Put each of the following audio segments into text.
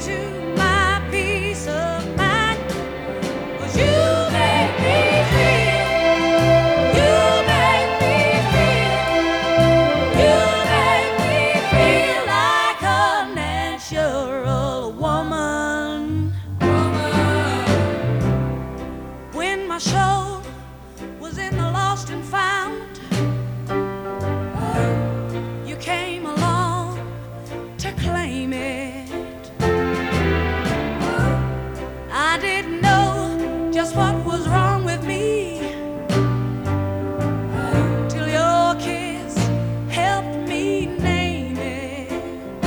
to my peace of mind. 'Cause you make me feel, you make me feel, you make me feel like a natural woman. When my soul was in the lost and found, you came along to claim it. I didn't know just what was wrong with me till your kiss helped me name it.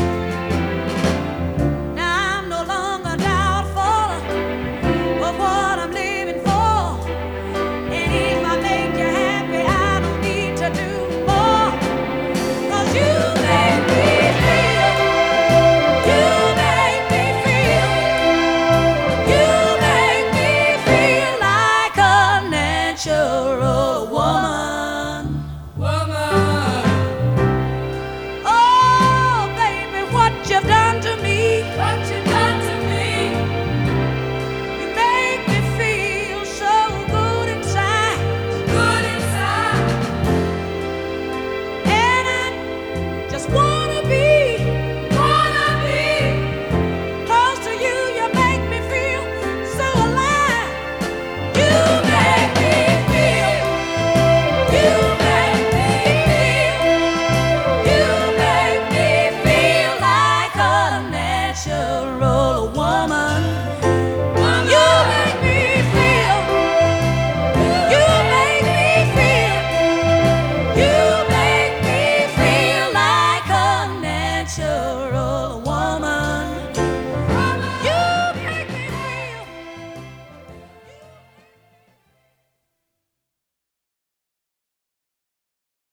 Now I'm no longer doubtful of what I'm living for, and if I make you happy, I don't need to do more. 'Cause you make me feel, you make me feel, you make me feel like a natural woman. Oh, baby, what you've done to me, what you've done to me. You make me feel so good inside, good inside. And I just want